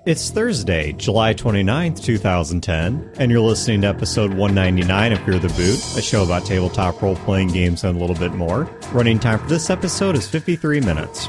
It's Thursday, July 29th, 2010, and you're listening to episode 199 of Fear the Boot, a show about tabletop role-playing games and a little bit more. Running time for this episode is 53 minutes.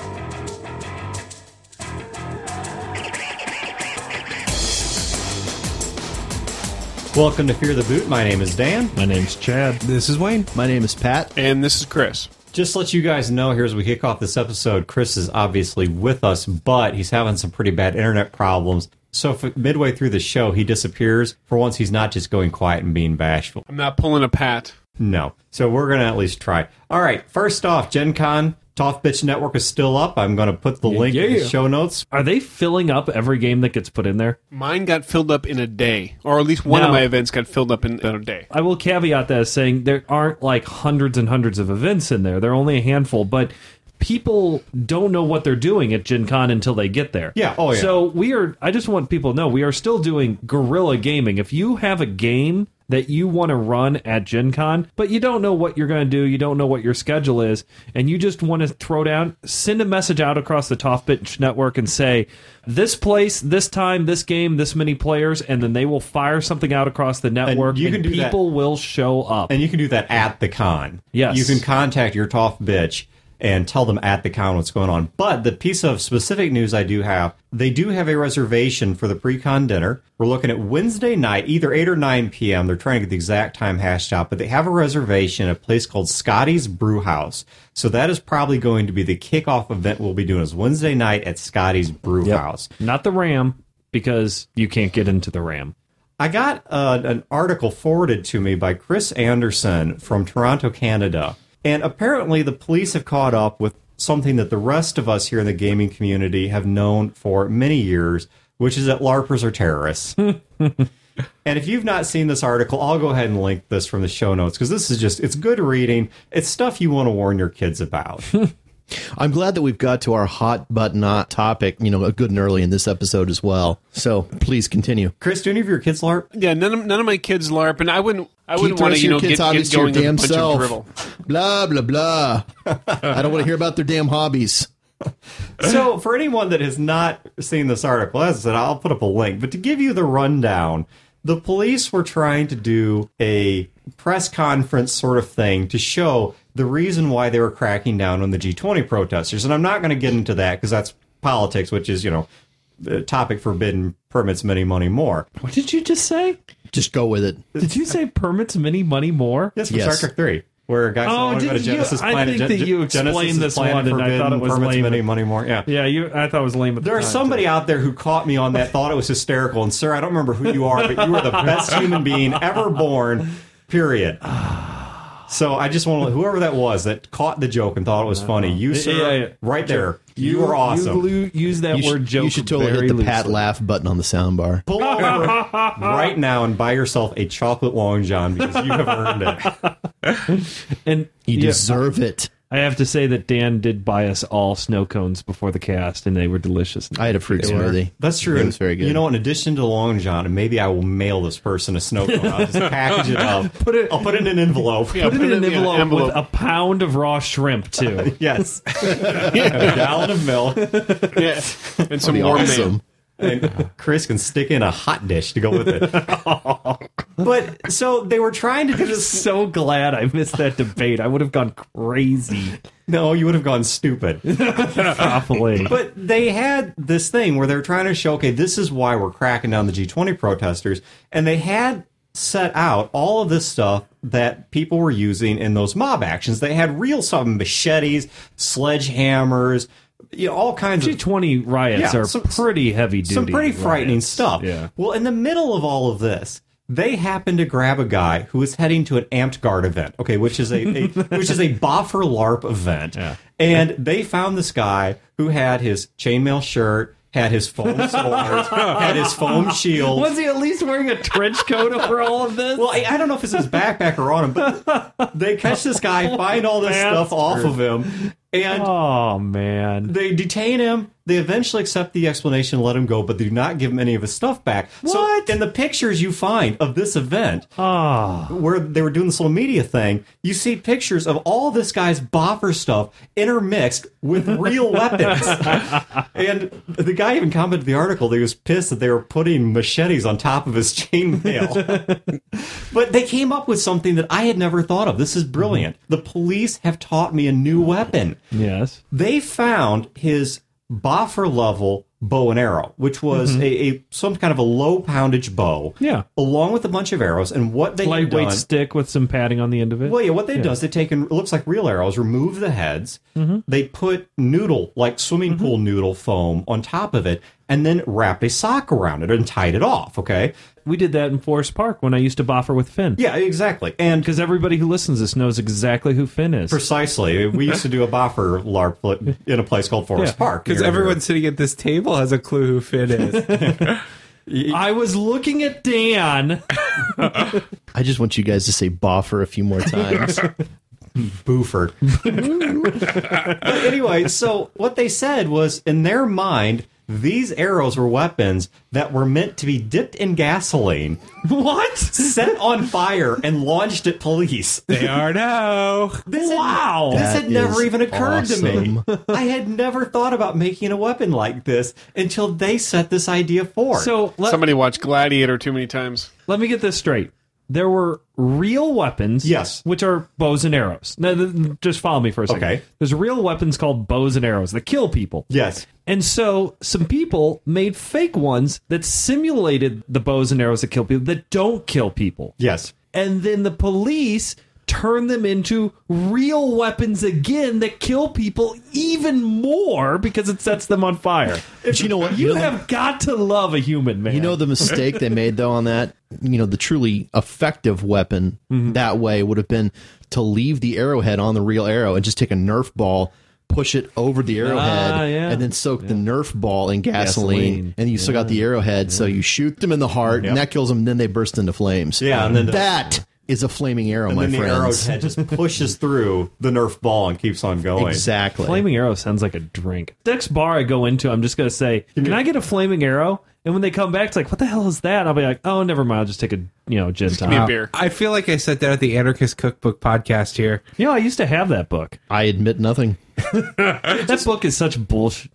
Welcome to Fear the Boot. My name is Dan. My name's Chad. This is Wayne. My name is Pat. And this is Chris. Just to let you guys know, here as we kick off this episode, Chris is obviously with us, but he's having some pretty bad internet problems. So if midway through the show he disappears, for once he's not just going quiet and being bashful. I'm not pulling a Pat. No. So we're going to at least try. All right, first off, Gen Con, Tough Bitch Network is still up. I'm going to put the link in the show notes. Are they filling up every game that gets put in there? Mine got filled up in a day. Or at least one of my events got filled up in a day. I will caveat that as saying there aren't like hundreds and hundreds of events in there. There are only a handful, but people don't know what they're doing at Gen Con until they get there. Yeah, oh yeah. So I just want people to know, we are still doing guerrilla gaming. If you have a game that you want to run at Gen Con, but you don't know what you're going to do, you don't know what your schedule is, and you just want to throw down, send a message out across the Tough Bitch Network and say, this place, this time, this game, this many players, and then they will fire something out across the network, and people will show up. And you can do that at the con. Yes. You can contact your Tough Bitch and tell them at the con what's going on. But the piece of specific news I do have, they do have a reservation for the pre-con dinner. We're looking at Wednesday night, either 8 or 9 p.m. They're trying to get the exact time hashed out, but they have a reservation at a place called Scotty's Brew House. So that is probably going to be the kickoff event we'll be doing is Wednesday night at Scotty's Brew House. Not the Ram, because you can't get into the Ram. I got an article forwarded to me by Chris Anderson from Toronto, Canada. And apparently the police have caught up with something that the rest of us here in the gaming community have known for many years, which is that LARPers are terrorists. And if you've not seen this article, I'll go ahead and link this from the show notes, because this is just, it's good reading. It's stuff you want to warn your kids about. I'm glad that we've got to our hot button topic, good and early in this episode as well. So please continue. Chris, do any of your kids LARP? Yeah, none of my kids LARP, and I wouldn't want to, get going your damn with a bunch self. of drivel. Blah, blah, blah. I don't want to hear about their damn hobbies. So, for anyone that has not seen this article, as I said, I'll put up a link. But to give you the rundown, the police were trying to do a press conference sort of thing to show the reason why they were cracking down on the G20 protesters. And I'm not going to get into that because that's politics, which is, the topic forbidden, permits many money more. What did you just say? Just go with it. Did you say permits many money more? Yes, from Star Trek 3. Where a guy said, go to Genesis Planet. I think that you explained this one, and I thought it was lame. Many money more. Yeah, I thought it was lame. There's somebody out there who caught me on that, thought it was hysterical. And sir, I don't remember who you are, but you are the best human being ever born. Period. So I just want to, whoever that was that caught the joke and thought it was funny, you sir, right there, you were awesome. You use that word joke. You should totally hit the Pat laugh button on the soundbar. Pull over right now and buy yourself a chocolate Long John because you have earned it. And you deserve it. I have to say that Dan did buy us all snow cones before the cast, and they were delicious. I had a fruit smoothie. That's true. It was very good. In addition to Long John, and maybe I will mail this person a snow cone. I'll just package it up. I'll put it in an envelope. Yeah, put it in an envelope with a pound of raw shrimp, too. Yes. And a gallon of milk. Yeah. And some warm mayo. And Chris can stick in a hot dish to go with it. But, so, they were trying to do this. So glad I missed that debate. I would have gone crazy. No, you would have gone stupid. Probably. But they had this thing where they were trying to show, okay, this is why we're cracking down the G20 protesters. And they had set out all of this stuff that people were using in those mob actions. They had real stuff, machetes, sledgehammers, all kinds of G20 riots are pretty heavy duty. Some pretty frightening stuff. Yeah. Well, in the middle of all of this, they happened to grab a guy who was heading to an Amped Guard event, which is a Boffer LARP event. Yeah. And they found this guy who had his chainmail shirt, had his foam swords, had his foam shield. Was he at least wearing a trench coat over all of this? Well, I don't know if it's his backpack or on him, but they catch this guy, find all this stuff off of him. And Oh, man. they detain him. They eventually accept the explanation and let him go, but they do not give him any of his stuff back. What? So in the pictures you find of this event, Oh. where they were doing this little media thing, you see pictures of all this guy's boffer stuff intermixed with real weapons. And the guy even commented in the article that he was pissed that they were putting machetes on top of his chainmail. But they came up with something that I had never thought of. This is brilliant. The police have taught me a new weapon. Yes. They found his boffer level bow and arrow, which was a some kind of a low poundage bow, along with a bunch of arrows. And what they had Lightweight done, stick with some padding on the end of it. well, yeah, what they've done is they've taken, it looks like real arrows, remove the heads, they put noodle, like swimming pool noodle foam on top of it, and then wrapped a sock around it and tied it off, okay? We did that in Forest Park when I used to boffer with Finn. Yeah, exactly. And Because everybody who listens to this knows exactly who Finn is. precisely, we used to do a boffer LARP in a place called Forest Park. Because near here. everyone sitting at this table has a clue who Finn is. I was looking at Dan. I just want you guys to say boffer a few more times. Buford. But anyway, so what they said was, in their mind, these arrows were weapons that were meant to be dipped in gasoline, What? set on fire, and launched at police. They are now. Wow. This That had never is even occurred to me. awesome. I had never thought about making a weapon like this until they set this idea forth. So Somebody watched Gladiator too many times. let me get this straight. There were real weapons, Yes. which are bows and arrows. Now, just follow me for a second. Okay. There's real weapons called bows and arrows that kill people. yes. And so some people made fake ones that simulated the bows and arrows that kill people that don't kill people. Yes. And then the police turn them into real weapons again that kill people even more because it sets them on fire. But you know what? You have got to love a human, man. You know the mistake they made though on that? You know, the truly effective weapon that way would have been to leave the arrowhead on the real arrow and just take a Nerf ball, push it over the arrowhead, yeah. and then soak the Nerf ball in gasoline. And you still got the arrowhead, so you shoot them in the heart, and that kills them, and then they burst into flames. Yeah, and then that is a flaming arrow, and my then the friends. arrowhead just pushes through the Nerf ball and keeps on going. Exactly. Flaming arrow sounds like a drink. Next bar I go into, I'm just going to say, can I get a flaming arrow? And when they come back, it's like, what the hell is that? I'll be like, oh, never mind. I'll just take a, gin Give me a tonic. beer. I feel like I said that at the Anarchist Cookbook podcast here. I used to have that book. I admit nothing. That book is such bullshit.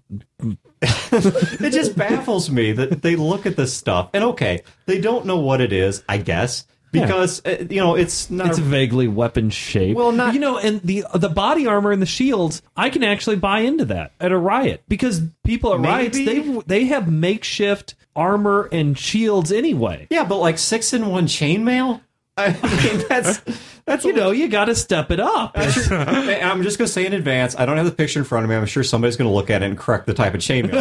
It just baffles me that they look at this stuff and okay, they don't know what it is, I guess, because it's not. It's vaguely weapon shaped. Well, not- and the body armor and the shields, I can actually buy into that at a riot because people at riots Maybe. they have makeshift armor and shields anyway. yeah, but like 6-in-1 chainmail. I mean, that's You got to step it up. I'm just going to say in advance, I don't have the picture in front of me. I'm sure somebody's going to look at it and correct the type of chainmail.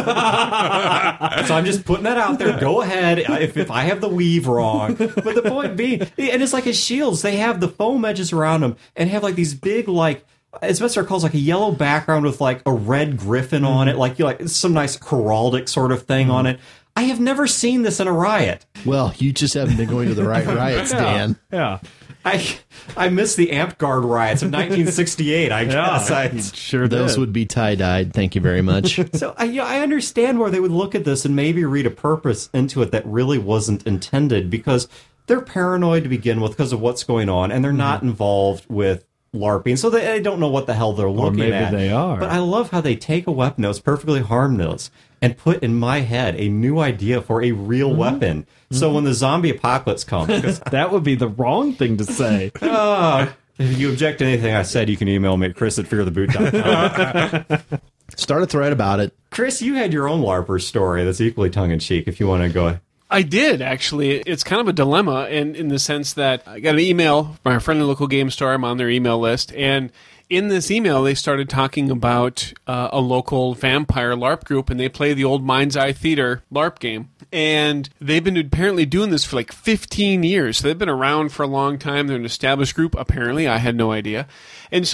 So I'm just putting that out there. Go ahead if I have the weave wrong. But the point being, and it's like his shields, they have the foam edges around them and have like these big, like, as Mr. calls like a yellow background with like a red griffin on it, like some nice heraldic sort of thing on it. I have never seen this in a riot. Well, you just haven't been going to the right riots, Dan. Yeah. I miss the Amp Guard riots of 1968, I guess. Yeah, sure Those did. would be tie-dyed. Thank you very much. So I understand where they would look at this and maybe read a purpose into it that really wasn't intended because they're paranoid to begin with because of what's going on and they're not involved with LARPing, so they don't know what the hell they're looking maybe at. they are. But I love how they take a weapon that was perfectly harmless and put in my head a new idea for a real weapon. So when the zombie apocalypse comes, because That would be the wrong thing to say. if you object to anything I said, you can email me at chris@feartheboot.com. Start a thread about it. Chris, you had your own LARPer story that's equally tongue-in-cheek, if you want to go. I did, actually. It's kind of a dilemma in the sense that I got an email from my friendly local game store. I'm on their email list. And in this email, they started talking about a local vampire LARP group, and they play the old Mind's Eye Theater LARP game. And they've been apparently doing this for like 15 years. So they've been around for a long time. They're an established group, apparently. I had no idea. And so,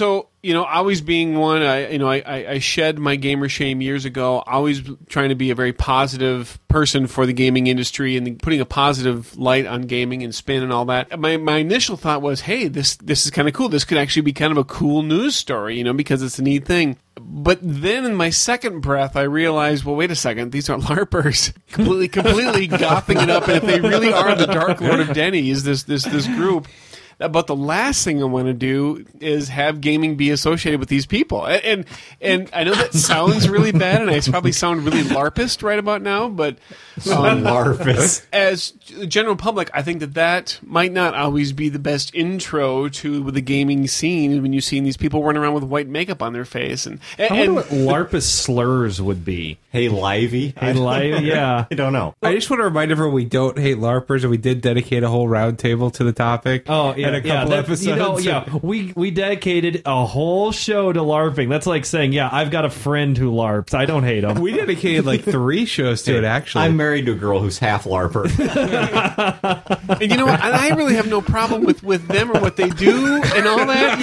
always being one, I shed my gamer shame years ago, always trying to be a very positive person for the gaming industry and putting a positive light on gaming and spin and all that. My initial thought was, hey, this is kind of cool. This could actually be kind of a cool news story, because it's a neat thing. But then in my second breath, I realized, well, wait a second, these are LARPers completely gothing it up. And if they really are the Dark Lord of Denny's, this group, but the last thing I want to do is have gaming be associated with these people. And I know that sounds really bad, and I probably sound really LARPist right about now, but LARPist. As the general public, I think that might not always be the best intro to the gaming scene when you're seeing these people running around with white makeup on their face. And I wonder what LARPist slurs would be. Hey, Livey. Hey, Livey, yeah. I don't know. I just want to remind everyone we don't hate LARPers, and we did dedicate a whole round table to the topic. Oh, yeah. And a couple episodes. We dedicated a whole show to LARPing. That's like saying, yeah, I've got a friend who LARPs. I don't hate him. We dedicated like 3 shows to it, actually. I'm married to a girl who's half LARPer. And you know what? I really have no problem with them or what they do and all that,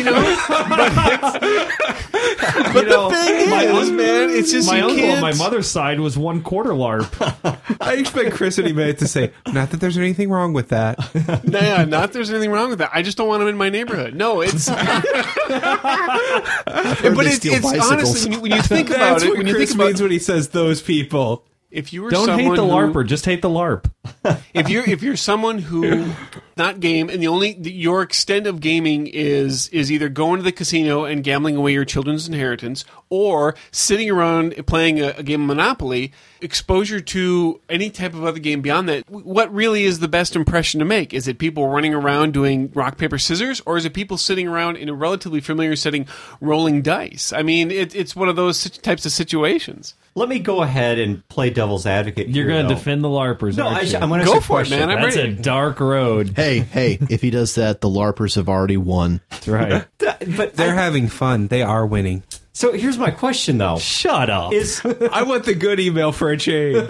But the thing is, man, it's just my you uncle can't. on my mother's side was 1/4 LARP. I expect Chris any minute to say, not that there's anything wrong with that. Nah, not there's anything wrong with that. I just don't want them in my neighborhood. No, it's. But it's honestly when you think about That's it, what when you Chris think about means when he says those people. if you were Don't hate someone the who- LARPer, just hate the LARP. if you're someone who not game and your extent of gaming is either going to the casino and gambling away your children's inheritance or sitting around playing a game of Monopoly, exposure to any type of other game beyond that, what really is the best impression to make? Is it people running around doing rock paper scissors, or is it people sitting around in a relatively familiar setting rolling dice? I mean, it's one of those types of situations. Let me go ahead and play devil's advocate. You're going to defend the LARPers, No, aren't you? I'm going to Go ask a for it, question. man. I'm That's ready. a dark road. Hey, if he does that, the LARPers have already won. That's right. But They're having fun. They are winning. so here's my question, though. Shut up. Is I want the good email for a change.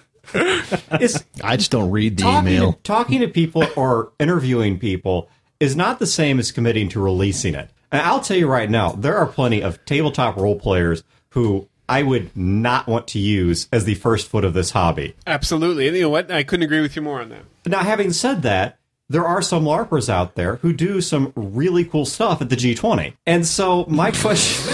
I just don't read the email. talking to people or interviewing people is not the same as committing to releasing it. And I'll tell you right now, there are plenty of tabletop role players who I would not want to use as the first foot of this hobby. Absolutely. And you know what? I couldn't agree with you more on that. Now, having said that, there are some LARPers out there who do some really cool stuff at the G20. And so my question...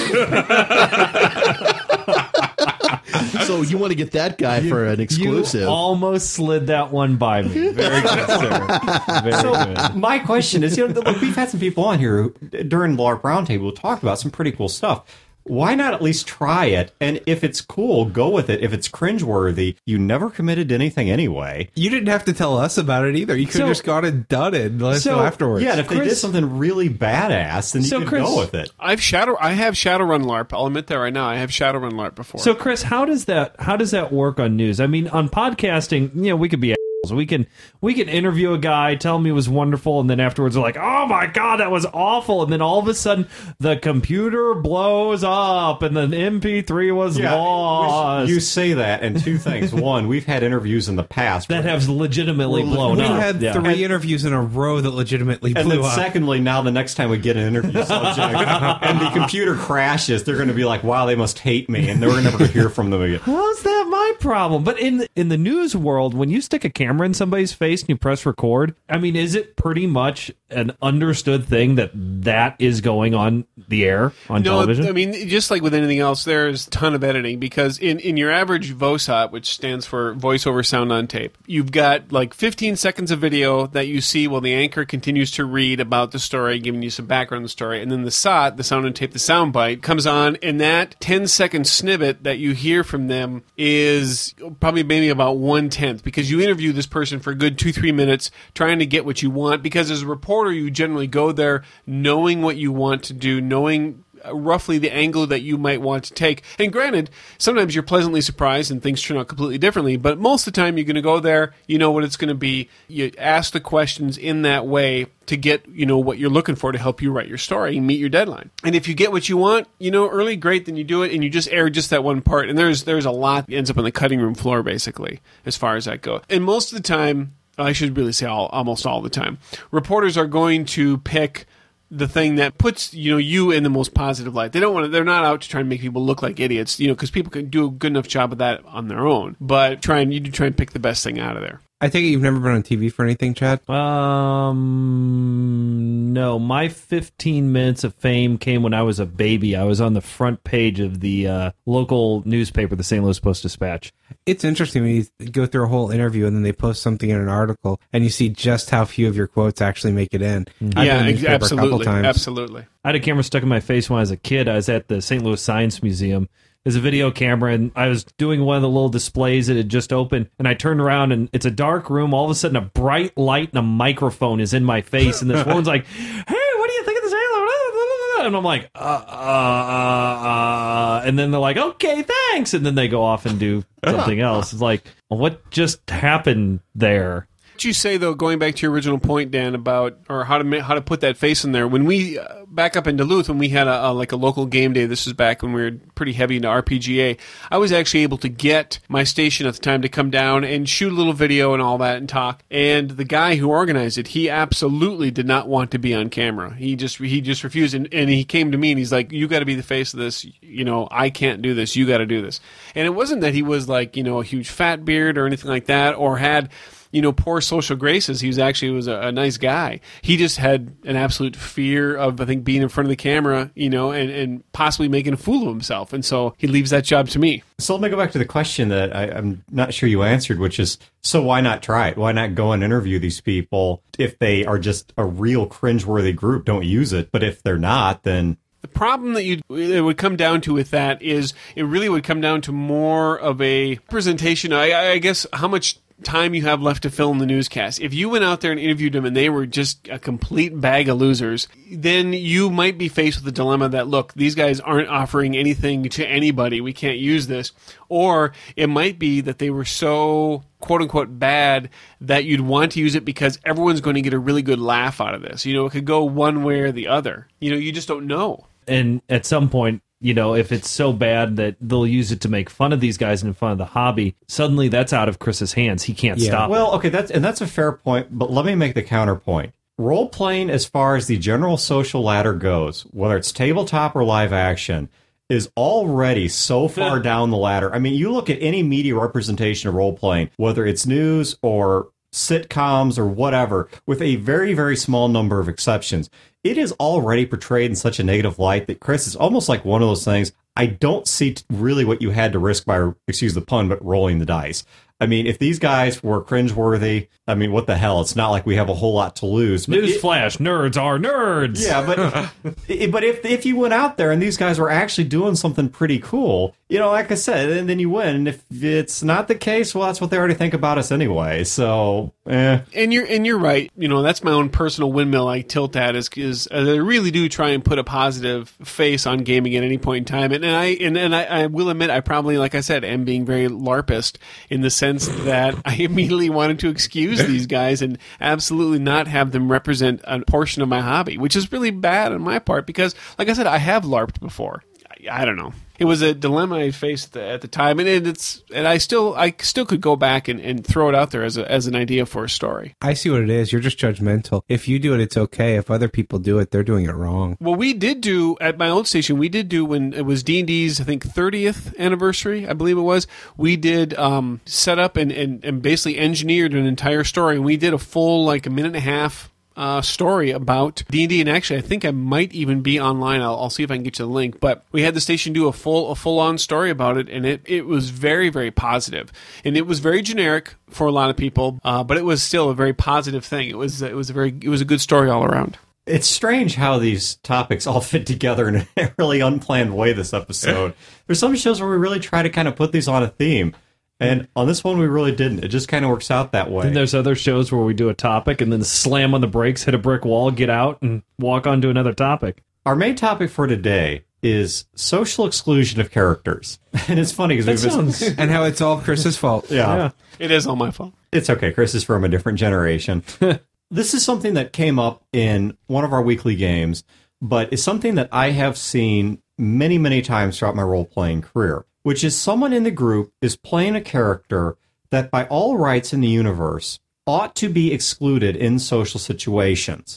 So you want to get that guy for an exclusive. You almost slid that one by me. Very good, sir. Very good. My question is, look, we've had some people on here who, during LARP Roundtable who talked about some pretty cool stuff. Why not at least try it? And if it's cool, go with it. If it's cringeworthy, you never committed to anything anyway. You didn't have to tell us about it either. You could have just gone and done it and let us know afterwards. Yeah, and if they did Chris- something really badass, then you could Chris- go with it. I have Shadowrun LARP. I'll admit that right now. I have Shadowrun LARP before. So, Chris, how does that work on news? I mean, on podcasting, we could be assholes. We can interview a guy, tell him he was wonderful, and then afterwards we're like, oh my god, that was awful, and then all of a sudden the computer blows up and the MP3 was lost. You say that, and two things. One, we've had interviews in the past that have legitimately blown We up. had Yeah. 3 interviews in a row that legitimately And blew then up. secondly, now the next time we get an interview subject and the computer crashes, they're going to be like, wow, they must hate me, and we're never going to hear from them again. How's that my problem? But in the news world, when you stick a camera in somebody's face and you press record, I mean, is it pretty much an understood thing that is going on the air on television? I mean, just like with anything else, there's a ton of editing because in your average VOSOT, which stands for voice over sound on tape, you've got like 15 seconds of video that you see while the anchor continues to read about the story, giving you some background on the story, and then the SOT, the sound on tape, the sound bite, comes on, and that 10-second snippet that you hear from them is probably maybe about 1/10 because you interview this person for a good 2-3 minutes trying to get what you want, because as a reporter you generally go there knowing what you want to do, knowing roughly the angle that you might want to take. And granted, sometimes you're pleasantly surprised and things turn out completely differently, but most of the time you're going to go there, you know what it's going to be. You ask the questions in that way to get, what you're looking for to help you write your story and meet your deadline. And if you get what you want, early, great, then you do it and you just air just that one part. And there's a lot that ends up on the cutting room floor, basically, as far as that goes. And most of the time, I should really say almost all the time, reporters are going to pick the thing that puts you in the most positive light. They're not out to try and make people look like idiots, because people can do a good enough job of that on their own. But you do try and pick the best thing out of there. I take it you've never been on TV for anything, Chad? No. My 15 minutes of fame came when I was a baby. I was on the front page of the local newspaper, the St. Louis Post-Dispatch. It's interesting when you go through a whole interview and then they post something in an article and you see just how few of your quotes actually make it in. I've been in the newspaper a couple times. Absolutely. I had a camera stuck in my face when I was a kid. I was at the St. Louis Science Museum. There's a video camera, and I was doing one of the little displays that had just opened, and I turned around, and it's a dark room. All of a sudden, a bright light and a microphone is in my face, and this woman's like, "Hey, what do you think of this?" And I'm like, and then they're like, "Okay, thanks," and then they go off and do something else. It's like, what just happened there? What you say, though, going back to your original point, Dan, about or how to put that face in there. When we back up in Duluth, when we had a local game day, this was back when we were pretty heavy into RPGA. I was actually able to get my station at the time to come down and shoot a little video and all that and talk. And the guy who organized it, he absolutely did not want to be on camera. He just refused, and he came to me and he's like, "You got to be the face of this. I can't do this. You got to do this." And it wasn't that he was like a huge fat beard or anything like that, or had poor social graces. He was a nice guy. He just had an absolute fear of, I think, being in front of the camera, and possibly making a fool of himself. And so he leaves that job to me. So let me go back to the question that I'm not sure you answered, which is, so why not try it? Why not go and interview these people? If they are just a real cringeworthy group, don't use it. But if they're not, then... The problem that it would come down to with that is it really would come down to more of a presentation. I guess how much time you have left to film the newscast. If you went out there and interviewed them and they were just a complete bag of losers, then you might be faced with the dilemma that, look, these guys aren't offering anything to anybody. We can't use this. Or it might be that they were so quote-unquote bad that you'd want to use it because everyone's going to get a really good laugh out of this. It could go one way or the other. You just don't know. And at some point, if it's so bad that they'll use it to make fun of these guys and in fun of the hobby, suddenly that's out of Chris's hands. He can't stop. Well, okay, that's a fair point, but let me make the counterpoint. Role-playing, as far as the general social ladder goes, whether it's tabletop or live action, is already so far down the ladder. I mean, you look at any media representation of role-playing, whether it's news or sitcoms or whatever, with a very, very small number of exceptions, it is already portrayed in such a negative light that, Chris, is almost like one of those things. I don't see really what you had to risk by, excuse the pun, but rolling the dice. I mean, if these guys were cringeworthy, I mean, what the hell? It's not like we have a whole lot to lose. Newsflash, nerds are nerds. Yeah, but if you went out there and these guys were actually doing something pretty cool, like I said, and then you win. And if it's not the case, well, that's what they already think about us anyway. So, And you're right. That's my own personal windmill I tilt at is I really do try and put a positive face on gaming at any point in time. And I will admit, I probably, like I said, am being very LARPist in the sense that I immediately wanted to excuse these guys and absolutely not have them represent a portion of my hobby, which is really bad on my part because, like I said, I have LARPed before. I don't know. It was a dilemma I faced at the time, and I still could go back and throw it out there as an idea for a story. I see what it is. You're just judgmental. If you do it, it's okay. If other people do it, they're doing it wrong. Well, we did do at my old station. We did do when it was D&D's, I think 30th anniversary, I believe it was. We did set up and basically engineered an entire story, and we did a full a minute and a half story about D&D, and actually I think I might even be online. I'll see if I can get you the link, but we had the station do a full-on story about it, and it was very, very positive, and it was very generic for a lot of people, but it was still a very positive thing. It was a good story all around. It's strange how these topics all fit together in a really unplanned way this episode. There's some shows where we really try to kind of put these on a theme. And on this one, we really didn't. It just kind of works out that way. And there's other shows where we do a topic and then slam on the brakes, hit a brick wall, get out, and walk on to another topic. Our main topic for today is social exclusion of characters. And it's funny because and how it's all Chris's fault. Yeah. It is all my fault. It's okay. Chris is from a different generation. This is something that came up in one of our weekly games, but it's something that I have seen many, many times throughout my role-playing career, which is someone in the group is playing a character that by all rights in the universe ought to be excluded in social situations.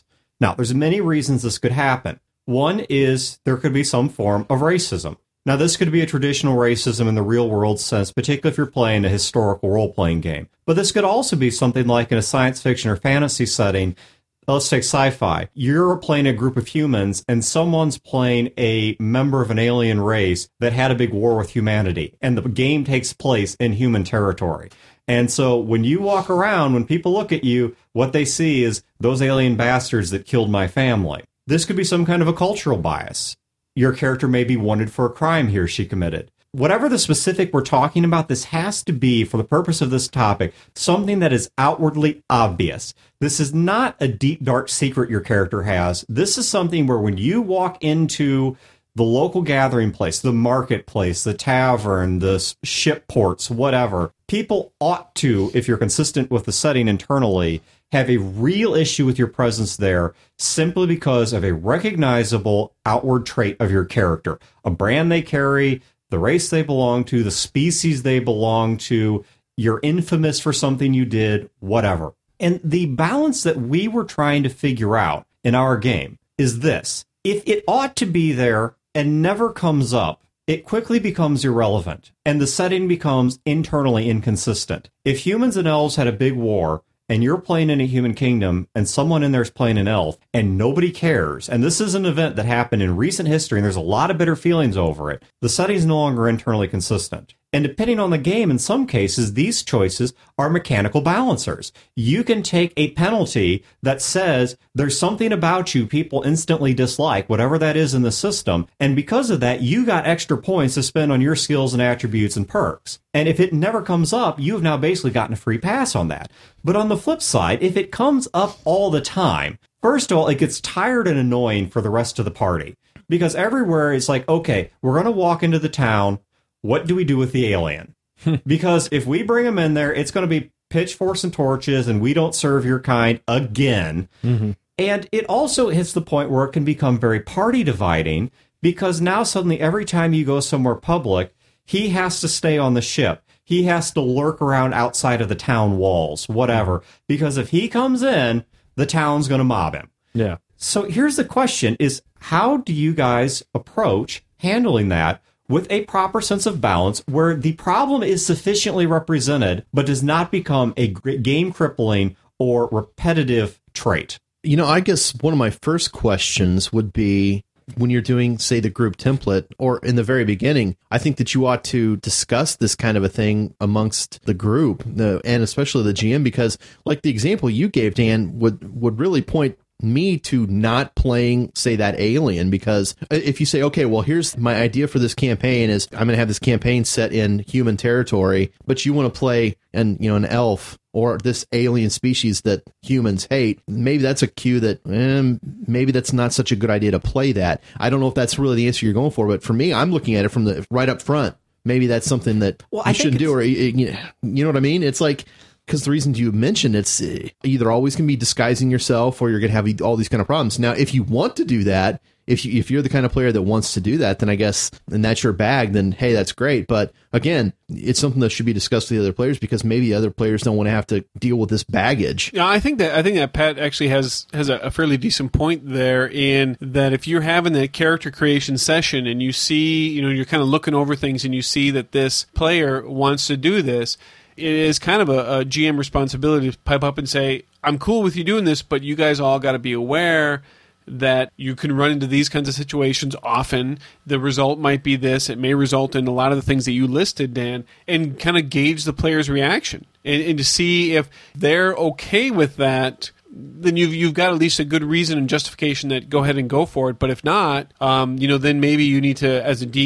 Now, there's many reasons this could happen. One is there could be some form of racism. Now, this could be a traditional racism in the real world sense, particularly if you're playing a historical role-playing game. But this could also be something like in a science fiction or fantasy setting. Let's take sci-fi. You're playing a group of humans, and someone's playing a member of an alien race that had a big war with humanity, and the game takes place in human territory. And so when you walk around, when people look at you, what they see is those alien bastards that killed my family. This could be some kind of a cultural bias. Your character may be wanted for a crime he or she committed. Whatever the specific we're talking about, this has to be, for the purpose of this topic, something that is outwardly obvious. This is not a deep, dark secret your character has. This is something where when you walk into the local gathering place, the marketplace, the tavern, the ship ports, whatever, people ought to, if you're consistent with the setting internally, have a real issue with your presence there simply because of a recognizable outward trait of your character. A brand they carry, the race they belong to, the species they belong to, you're infamous for something you did, whatever. And the balance that we were trying to figure out in our game is this. If it ought to be there and never comes up, it quickly becomes irrelevant, and the setting becomes internally inconsistent. If humans and elves had a big war, and you're playing in a human kingdom, and someone in there is playing an elf, and nobody cares, and this is an event that happened in recent history, and there's a lot of bitter feelings over it, the setting's no longer internally consistent. And depending on the game, in some cases, these choices are mechanical balancers. You can take a penalty that says there's something about you people instantly dislike, whatever that is in the system, and because of that, you got extra points to spend on your skills and attributes and perks. And if it never comes up, you've now basically gotten a free pass on that. But on the flip side, if it comes up all the time, first of all, it gets tired and annoying for the rest of the party. Because everywhere it's like, okay, we're going to walk into the town. What do we do with the alien? Because if we bring him in there, it's going to be pitchforks and torches, and we don't serve your kind again. Mm-hmm. And it also hits the point where it can become very party dividing, because now suddenly every time you go somewhere public, he has to stay on the ship. He has to lurk around outside of the town walls, whatever. Because if he comes in, the town's going to mob him. Yeah. So here's the question is, how do you guys approach handling that with a proper sense of balance where the problem is sufficiently represented but does not become a game crippling or repetitive trait? You know, I guess one of my first questions would be, when you're doing, say, the group template, or in the very beginning, I think that you ought to discuss this kind of a thing amongst the group, and especially the GM, because like the example you gave, Dan, would really point me to not playing, say, that alien, because if you say, okay, well, here's my idea for this campaign is I'm going to have this campaign set in human territory, but you want to play an elf or this alien species that humans hate, maybe that's a cue that maybe that's not such a good idea to play that. I don't know if that's really the answer you're going for, but for me, I'm looking at it from the right up front. Maybe that's something that you shouldn't do, or you know what I mean? It's like, because the reasons you mentioned, it's either always going to be disguising yourself or you're going to have all these kind of problems. Now, if you want to do that, if you're the kind of player that wants to do that, then I guess, and that's your bag, then hey, that's great. But again, it's something that should be discussed with the other players, because maybe other players don't want to have to deal with this baggage. Yeah, I think that Pat actually has a fairly decent point there, in that if you're having that character creation session and you see, you're kind of looking over things and you see that this player wants to do this, it is kind of a GM responsibility to pipe up and say, I'm cool with you doing this, but you guys all got to be aware that you can run into these kinds of situations often. The result might be this. It may result in a lot of the things that you listed, Dan, and kind of gauge the player's reaction. And to see if they're okay with that, then you've got at least a good reason and justification that go ahead and go for it. But if not, then maybe you need to, as a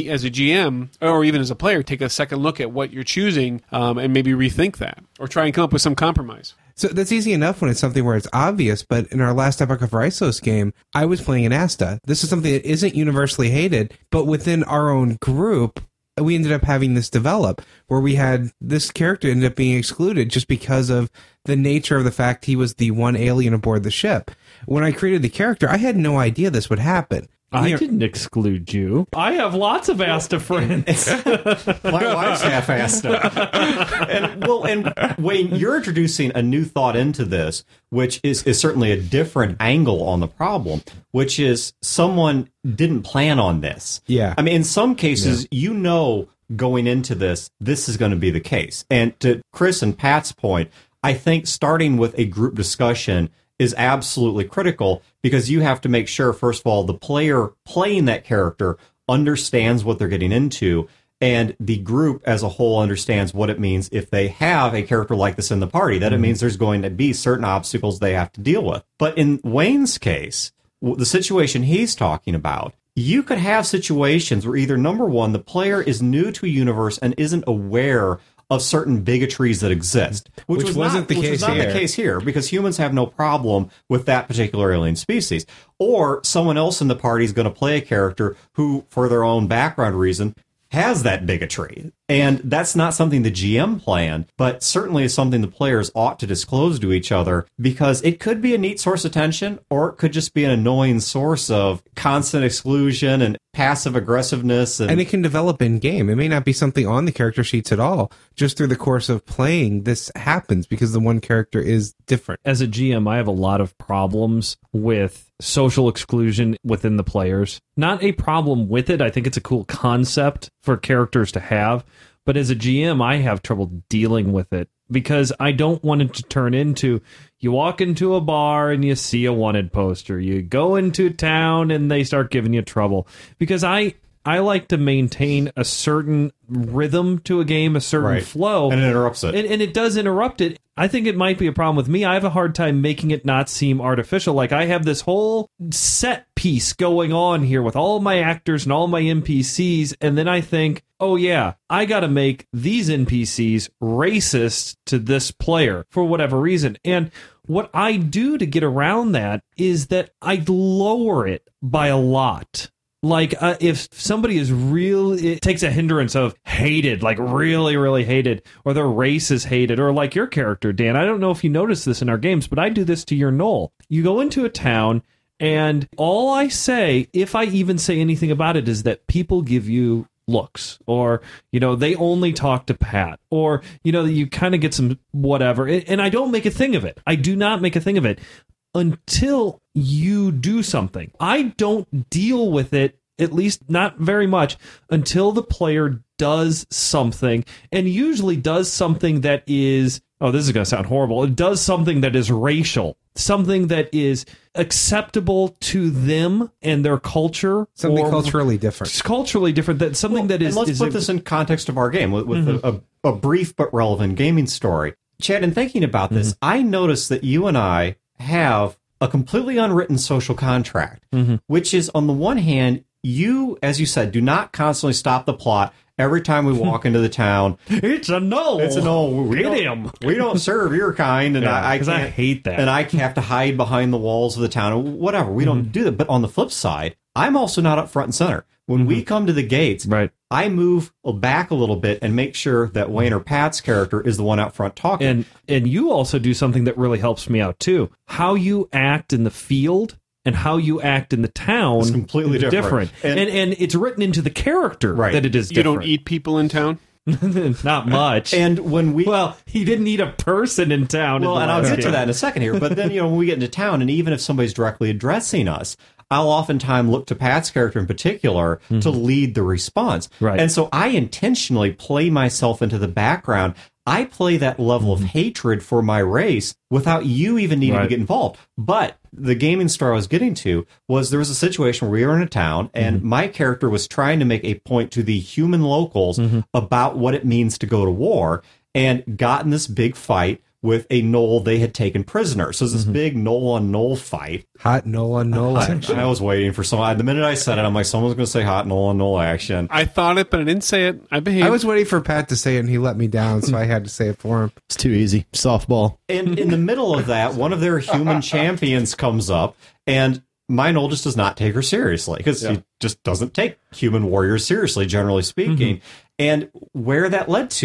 GM or even as a player, take a second look at what you're choosing and maybe rethink that, or try and come up with some compromise. So that's easy enough when it's something where it's obvious, but in our last Epic of Raisos game, I was playing an Asta. This is something that isn't universally hated, but within our own group, we ended up having this develop where we had this character ended up being excluded just because of the nature of the fact he was the one alien aboard the ship. When I created the character, I had no idea this would happen. I didn't exclude you. I have lots of Asta friends. My wife's half Asta. And Wayne, you're introducing a new thought into this, which is certainly a different angle on the problem, which is someone didn't plan on this. Yeah. I mean, in some cases, going into this is going to be the case. And to Chris and Pat's point, I think starting with a group discussion is absolutely critical, because you have to make sure, first of all, the player playing that character understands what they're getting into, and the group as a whole understands what it means if they have a character like this in the party, that it means there's going to be certain obstacles they have to deal with. But in Wayne's case, the situation he's talking about, you could have situations where either, number one, the player is new to a universe and isn't aware of certain bigotries that exist, which wasn't the case here, because humans have no problem with that particular alien species. Or someone else in the party is going to play a character who, for their own background reason, has that bigotry. And that's not something the GM planned, but certainly is something the players ought to disclose to each other, because it could be a neat source of tension, or it could just be an annoying source of constant exclusion and passive aggressiveness. And it can develop in game. It may not be something on the character sheets at all. Just through the course of playing, this happens because the one character is different. As a GM, I have a lot of problems with social exclusion within the players. Not a problem with it. I think it's a cool concept for characters to have. But as a GM, I have trouble dealing with it, because I don't want it to turn into, you walk into a bar and you see a wanted poster. You go into town and they start giving you trouble. Because I like to maintain a certain rhythm to a game, a certain flow. And it interrupts it. And it does interrupt it. I think it might be a problem with me. I have a hard time making it not seem artificial. Like, I have this whole set piece going on here with all my actors and all my NPCs, and then I think, oh yeah, I got to make these NPCs racist to this player for whatever reason. And what I do to get around that is that I lower it by a lot. Like, if somebody is it takes a hindrance of hated, like really, really hated, or their race is hated, or like your character, Dan, I don't know if you notice this in our games, but I do this to your Noel. You go into a town, and all I say, if I even say anything about it, is that people give you looks, or, they only talk to Pat, or, you kind of get some whatever, and I don't make a thing of it. I do not make a thing of it until you do something. I don't deal with it, at least not very much, until the player does something, and usually does something that is, this is going to sound horrible, it does something that is racial, something that is acceptable to them and their culture. Something culturally different. It's culturally different. That something that is... And let's put this in context of our game with a brief but relevant gaming story. Chad, in thinking about this, I noticed that you and I have a completely unwritten social contract, which is, on the one hand, you, as you said, do not constantly stop the plot every time we walk into the town. It's a no. It's a no. Get him. We don't serve your kind, and I hate that. And I have to hide behind the walls of the town. Whatever. We don't do that. But on the flip side, I'm also not up front and center. When we come to the gates, I move back a little bit and make sure that Wayne or Pat's character is the one out front talking. And you also do something that really helps me out too. How you act in the field and how you act in the town is completely different. And it's written into the character that it is different. You don't eat people in town? Not much. And when he didn't eat a person in town. Well, and I'll get to that in a second here. But then, when we get into town, and even if somebody's directly addressing us, I'll oftentimes look to Pat's character in particular to lead the response. Right. And so I intentionally play myself into the background. I play that level of hatred for my race without you even needing to get involved. But the gaming story I was getting to was there was a situation where we were in a town, and my character was trying to make a point to the human locals about what it means to go to war, and got in this big fight with a Knoll they had taken prisoner. So it's this big Knoll on Knoll fight. Hot Knoll on Knoll action. I was waiting for someone. The minute I said it, I'm like, someone's going to say hot Knoll on Knoll action. I thought it, but I didn't say it. I behaved. I was waiting for Pat to say it, and he let me down, so I had to say it for him. It's too easy. Softball. And in the middle of that, one of their human champions comes up, and my Knoll just does not take her seriously, because he just doesn't take human warriors seriously, generally speaking. And where that led to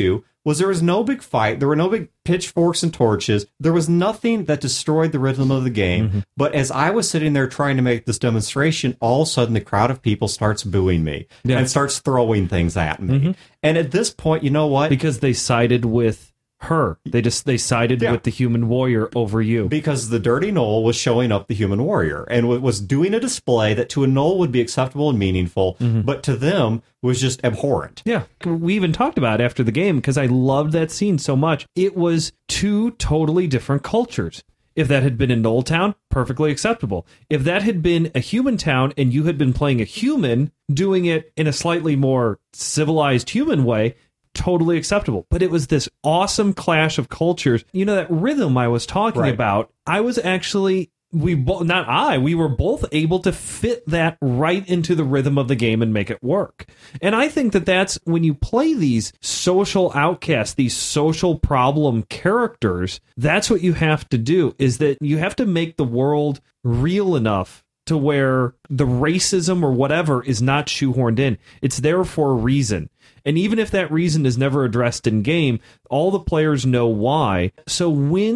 was there was no big fight. There were no big pitchforks and torches. There was nothing that destroyed the rhythm of the game. But as I was sitting there trying to make this demonstration, all of a sudden the crowd of people starts booing me and starts throwing things at me. And at this point, you know what? Because they sided with her. They sided with the human warrior over you. Because the dirty Gnoll was showing up the human warrior and was doing a display that to a Gnoll would be acceptable and meaningful, but to them was just abhorrent. Yeah. We even talked about it after the game because I loved that scene so much. It was two totally different cultures. If that had been in Gnoll Town, perfectly acceptable. If that had been a human town and you had been playing a human, doing it in a slightly more civilized human way, totally acceptable. But it was this awesome clash of cultures. You know, that rhythm I was talking about, I was actually, we were both able to fit that right into the rhythm of the game and make it work. And I think that that's when you play these social outcasts, these social problem characters, that's what you have to do, is that you have to make the world real enough to where the racism or whatever is not shoehorned in. It's there for a reason. And even if that reason is never addressed in game, all the players know why. So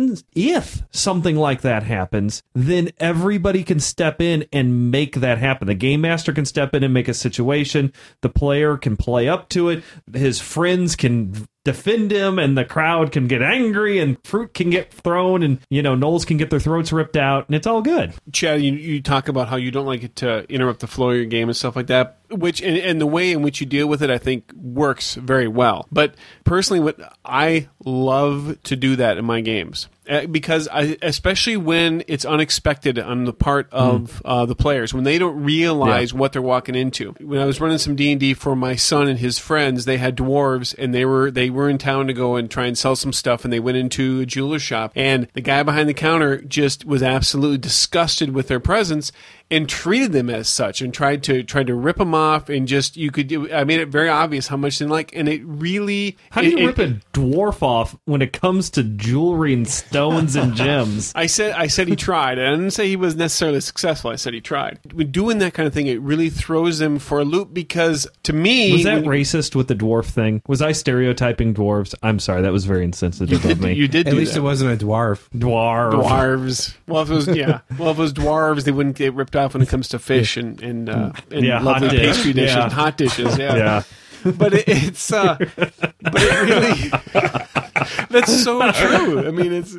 if something like that happens, then everybody can step in and make that happen. The game master can step in and make a situation. The player can play up to it. His friends can defend him, and the crowd can get angry, and fruit can get thrown, and gnolls can get their throats ripped out, and it's all good. Chad, you talk about how you don't like it to interrupt the flow of your game and stuff like that, which and the way in which you deal with it, I think, works very well. But personally, what I love to do that in my games. Because especially when it's unexpected on the part of the players, when they don't realize what they're walking into. When I was running some D&D for my son and his friends, they had dwarves, and they were in town to go and try and sell some stuff, and they went into a jeweler's shop, and the guy behind the counter just was absolutely disgusted with their presence and treated them as such, and tried to rip them off, and just I made it very obvious how much they like, and it really. How do you rip a dwarf off when it comes to jewelry and stones and gems? I said he tried. I didn't say he was necessarily successful. I said he tried. When doing that kind of thing, it really throws them for a loop, because to me, was that racist with the dwarf thing? Was I stereotyping dwarves? I'm sorry, that was very insensitive of me. You did. At least it wasn't a dwarf. Dwarves. Well, if it was dwarves, they wouldn't get ripped off when it comes to fish and lovely pastry dishes and hot dishes. Yeah. But it's but it really that's so true. I mean, it's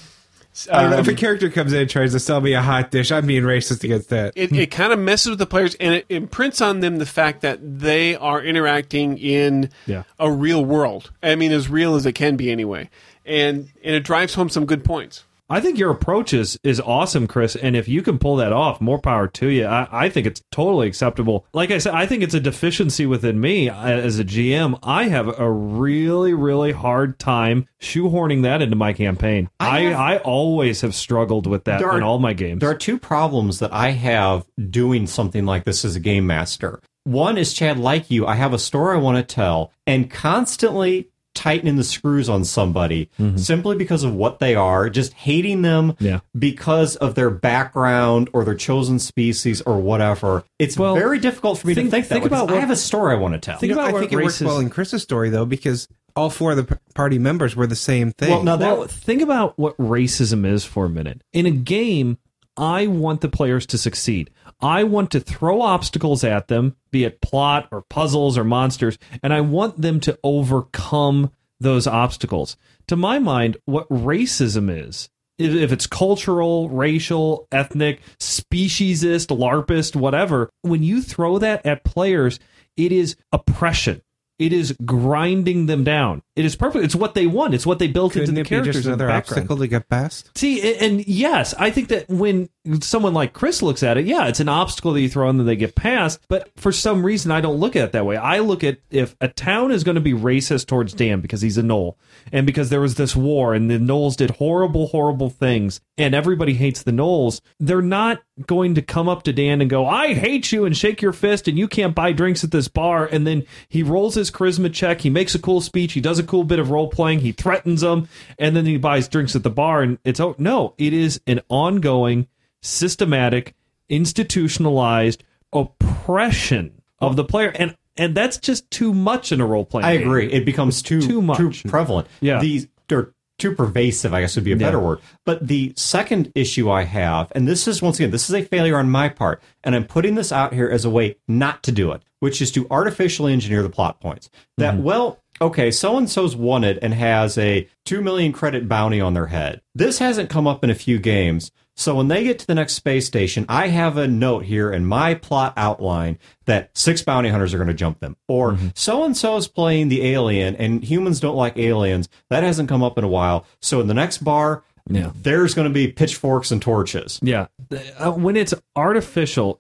I don't know, if a character comes in and tries to sell me a hot dish, I'm being racist against that. It kind of messes with the players, and it imprints on them the fact that they are interacting in a real world. I mean, as real as it can be anyway. And it drives home some good points. I think your approach is awesome, Chris, and if you can pull that off, more power to you. I think it's totally acceptable. Like I said, I think it's a deficiency within me as a GM. I have a really, really hard time shoehorning that into my campaign. I always have struggled with that in all my games. There are two problems that I have doing something like this as a game master. One is, Chad, like you, I have a story I want to tell, and constantly tightening the screws on somebody simply because of what they are, just hating them because of their background or their chosen species or whatever. It's very difficult for me to think that way. I have a story I want to tell. I think it works well in Chris's story, though, because all four of the party members were the same thing. Think about what racism is for a minute. In a game, I want the players to succeed. I want to throw obstacles at them, be it plot or puzzles or monsters, and I want them to overcome those obstacles. To my mind, what racism is, if it's cultural, racial, ethnic, speciesist, LARPist, whatever, when you throw that at players, it is oppression. It is grinding them down. It is perfect. It's what they want. It's what they built into the characters. Just another obstacle to get past? See, and yes, I think that when someone like Chris looks at it, it's an obstacle that you throw and then they get past. But for some reason, I don't look at it that way. I look at if a town is going to be racist towards Dan because he's a Gnoll, and because there was this war and the Gnolls did horrible, horrible things, and everybody hates the Gnolls, they're not going to come up to Dan and go, I hate you, and shake your fist, and you can't buy drinks at this bar. And then he rolls his charisma check, he makes a cool speech, he does a cool bit of role playing, he threatens them, and then he buys drinks at the bar, and it is an ongoing, systematic, institutionalized oppression of the player. And and that's just too much in a role playing. I agree. It becomes too much, too prevalent. Yeah. Or too pervasive, I guess would be a better word. But the second issue I have, and this is, once again, this is a failure on my part, and I'm putting this out here as a way not to do it, which is to artificially engineer the plot points. That, well, okay, so-and-so's wanted and has a 2 million credit bounty on their head. This hasn't come up in a few games. So when they get to the next space station, I have a note here in my plot outline that 6 bounty hunters are going to jump them. Or so-and-so's playing the alien, and humans don't like aliens. That hasn't come up in a while. So in the next bar, there's going to be pitchforks and torches. Yeah. When it's artificial,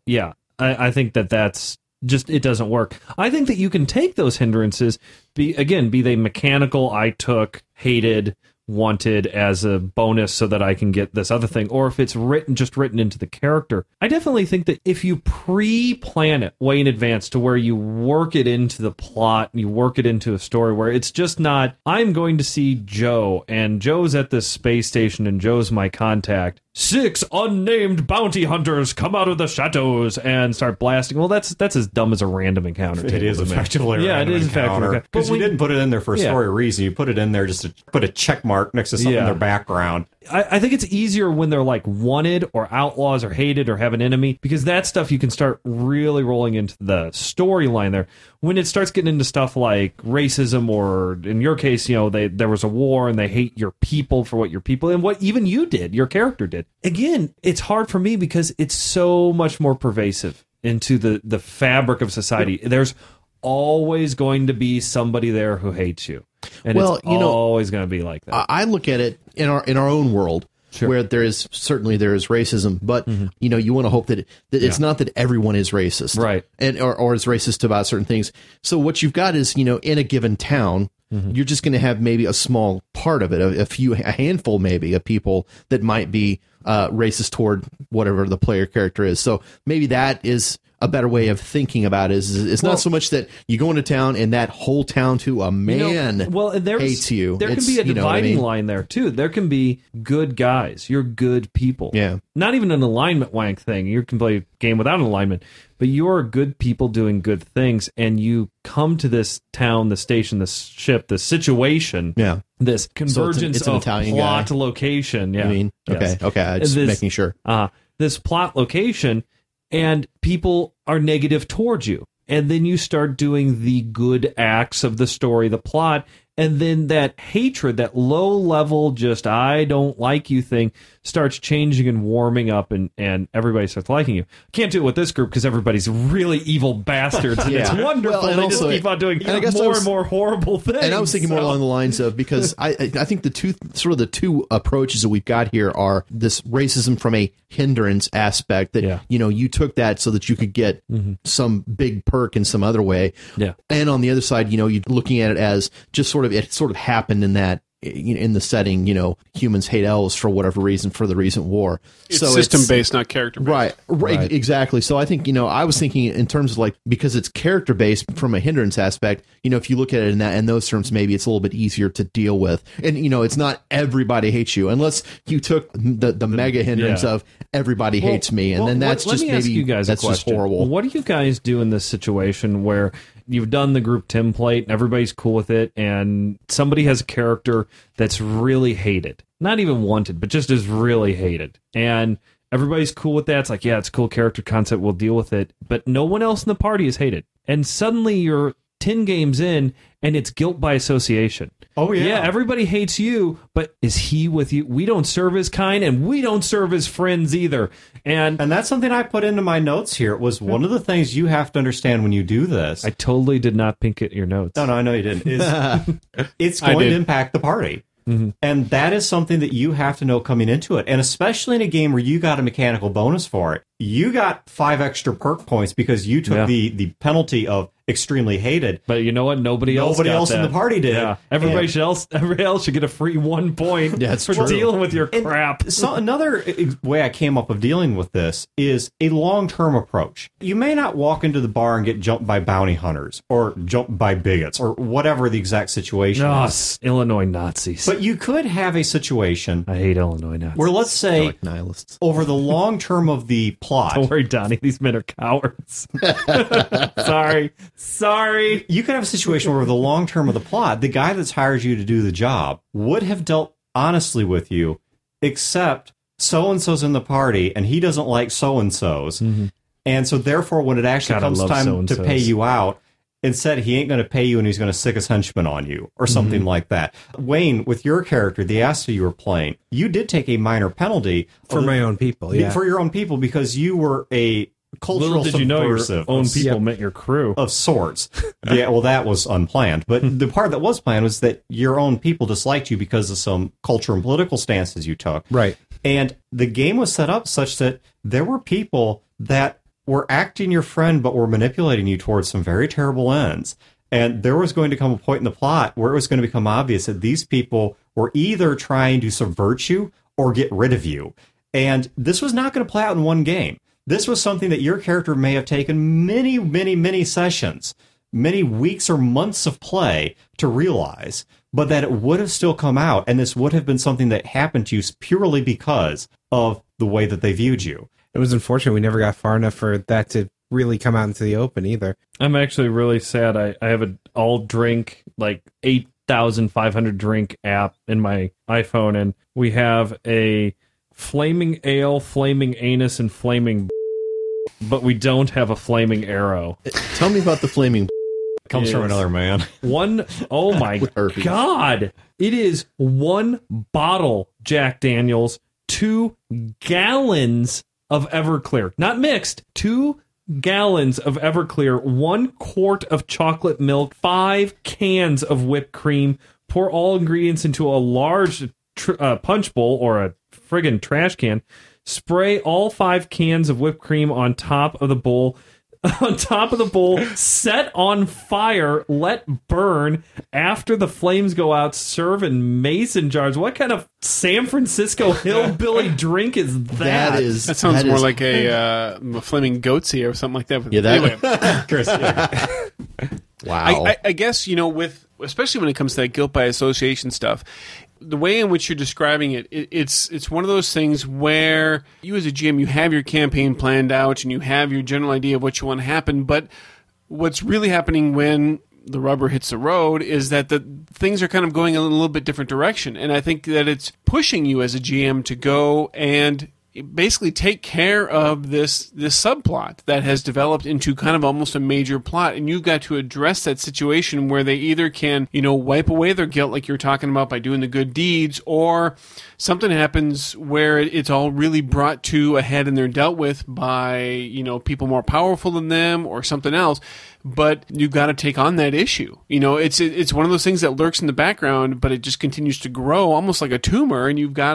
I think that's just, it doesn't work. I think that you can take those hindrances, be they mechanical, I took, hated, wanted as a bonus so that I can get this other thing, or if it's written into the character. I definitely think that if you pre-plan it way in advance to where you work it into the plot and you work it into a story where it's just not, I'm going to see Joe and Joe's at this space station and Joe's my contact. 6 unnamed bounty hunters come out of the shadows and start blasting. Well, that's as dumb as a random encounter. It is effectively a random encounter. Because you didn't put it in there for a story reason. You put it in there just to put a check mark next to something in their background. I think it's easier when they're like wanted or outlaws or hated or have an enemy, because that stuff you can start really rolling into the storyline there. When it starts getting into stuff like racism, or in your case, there was a war and they hate your people for what your people, and what even you did, your character did. Again, it's hard for me because it's so much more pervasive into the fabric of society. There's always going to be somebody there who hates you. And it's always going to be like that. I look at it in our own world, where there is racism, but you want to hope that it's not that everyone is racist, right? And or is racist about certain things. So what you've got is, in a given town, you're just going to have maybe a small part of it, a handful maybe of people that might be racist toward whatever the player character is. So maybe that is a better way of thinking about it. It's not so much that you go into town and that whole town to a man hates you. There can be a dividing line there, too. There can be good guys. You're good people. Yeah. Not even an alignment wank thing. You can play a game without an alignment. But you're good people doing good things, and you come to this town, the station, the ship, the situation, this convergence it's an of Italian plot guy. Location. Yeah. I mean, okay, just making sure. This plot location, and people are negative towards you. And then you start doing the good acts of the story, the plot, and then that hatred, that low-level just I don't like you thing starts changing and warming up, and everybody starts liking you. Can't do it with this group because everybody's really evil bastards, and it's wonderful. Well, and they also, just keep on doing more and more horrible things. And I was thinking more along the lines of, because I think the two approaches that we've got here are this racism from a hindrance aspect, that you took that so that you could get some big perk in some other way. Yeah. And on the other side, you're looking at it as just it sort of happened in that, in the setting, humans hate elves for whatever reason, for the recent war. It's system-based, not character-based. Right, exactly. So I think, I was thinking in terms of because it's character-based from a hindrance aspect, if you look at it in those terms, maybe it's a little bit easier to deal with. And, it's not everybody hates you, unless you took the mega hindrance of everybody hates me. And then that's just ask you guys that's just horrible. What do you guys do in this situation where you've done the group template and everybody's cool with it, and somebody has a character that's really hated, not even wanted, but just is really hated, and everybody's cool with that? It's like, it's a cool character concept, we'll deal with it, but no one else in the party is hated, and suddenly you're 10 games in and it's guilt by association. Oh yeah, everybody hates you, but is he with you? We don't serve his kind, and we don't serve his friends either. And that's something I put into my notes here. It was one of the things you have to understand when you do this. I totally did not pink at your notes. No, I know you didn't. It's going to impact the party. And that is something that you have to know coming into it. And especially in a game where you got a mechanical bonus for it. You got 5 extra perk points because you took the penalty of extremely hated. But you know what? Nobody else in the party did. Yeah. Everybody else should get a free 1 point for dealing with your crap. So another way I came up of dealing with this is a long-term approach. You may not walk into the bar and get jumped by bounty hunters or jumped by bigots or whatever the exact situation is. Illinois Nazis. But you could have a situation. I hate Illinois Nazis. Where let's say like nihilists. over the long term of the plot. Don't worry, Donnie. These men are cowards. Sorry. You could have a situation where, the long term of the plot, the guy that's hired you to do the job would have dealt honestly with you, except so-and-so's in the party, and he doesn't like so-and-so's. And so, therefore, when it actually comes time to pay you out, instead, he ain't going to pay you, and he's going to sick his henchman on you, or something like that. Wayne, with your character, the Asta you were playing, you did take a minor penalty. For my own people, yeah. For your own people, because you were a cultural Little did you know your subversive own of- people meant your crew. of sorts. Yeah, well, that was unplanned. But the part that was planned was that your own people disliked you because of some culture and political stances you took. Right. And the game was set up such that there were people that were acting your friend but were manipulating you towards some very terrible ends. And there was going to come a point in the plot where it was going to become obvious that these people were either trying to subvert you or get rid of you. And this was not going to play out in one game. This was something that your character may have taken many, many, many sessions, many weeks or months of play to realize, but that it would have still come out, and this would have been something that happened to you purely because of the way that they viewed you. It was unfortunate we never got far enough for that to really come out into the open either. I'm actually really sad. I have an all drink, like 8,500 drink app in my iPhone, and we have a flaming ale, flaming anus, and flaming but we don't have a flaming arrow. Tell me about the flaming. Comes from another man. Oh my herpes. God. It is 1 bottle Jack Daniels, 2 gallons of Everclear. Not mixed. 2 gallons of Everclear, 1 quart of chocolate milk, 5 cans of whipped cream. Pour all ingredients into a large punch bowl or a friggin' trash can. Spray all 5 cans of whipped cream on top of the bowl. Set on fire, let burn. After the flames go out, serve in mason jars. What kind of San Francisco hillbilly drink is that? That sounds more like a flaming goatsy or something like that. Yeah, that. Anyway. Chris, yeah. Wow. I guess, especially when it comes to that guilt by association stuff, the way in which you're describing it, it's one of those things where you as a GM, you have your campaign planned out and you have your general idea of what you want to happen, but what's really happening when the rubber hits the road is that the things are kind of going in a little bit different direction. And I think that it's pushing you as a GM to go and basically take care of this subplot that has developed into kind of almost a major plot, and you've got to address that situation where they either can, wipe away their guilt like you're talking about by doing the good deeds, or something happens where it's all really brought to a head and they're dealt with by, people more powerful than them or something else. But you've got to take on that issue. It's one of those things that lurks in the background, but it just continues to grow almost like a tumor, and you've got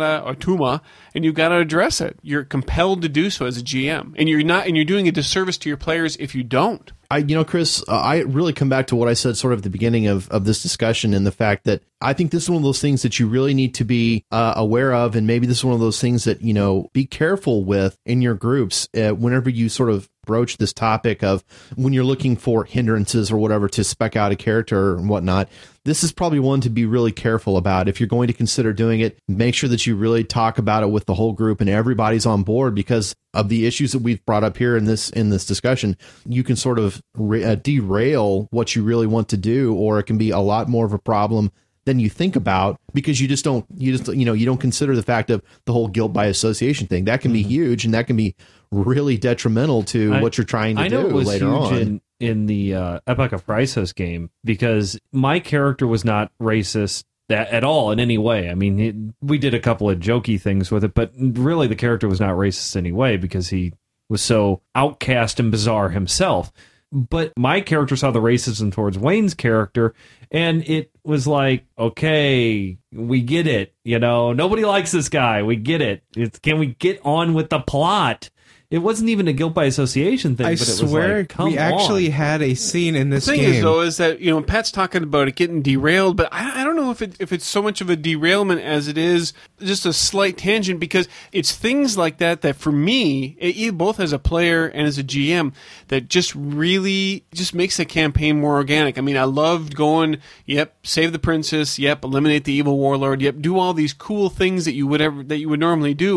to address it. You're compelled to do so as a GM, and you're doing a disservice to your players if you don't. Chris, I really come back to what I said sort of at the beginning of this discussion, and the fact that I think this is one of those things that you really need to be aware of, and maybe this is one of those things that, be careful with in your groups whenever you sort of broach this topic of when you're looking for hindrances or whatever to spec out a character and whatnot. This is probably one to be really careful about. If you're going to consider doing it, make sure that you really talk about it with the whole group and everybody's on board, because of the issues that we've brought up here in this discussion. You can sort of derail what you really want to do, or it can be a lot more of a problem than you think about, because you don't consider the fact of the whole guilt by association thing. That can be huge, and that can be really detrimental to what you're trying to do later on. In the Epoch of Chrysos game, because my character was not racist at all in any way. I mean, we did a couple of jokey things with it, but really the character was not racist in any way because he was so outcast and bizarre himself. But my character saw the racism towards Wayne's character, and it was like, okay, we get it. Nobody likes this guy. We get it. Can we get on with the plot? It wasn't even a guilt by association thing. I but it swear, was like, come we actually on. had a scene in this The thing game. is that Pat's talking about it getting derailed, but I don't know if it's so much of a derailment as it is just a slight tangent, because it's things like that for me, both as a player and as a GM, that just really just makes the campaign more organic. I mean, I loved going, save the princess, eliminate the evil warlord, do all these cool things that you would normally do.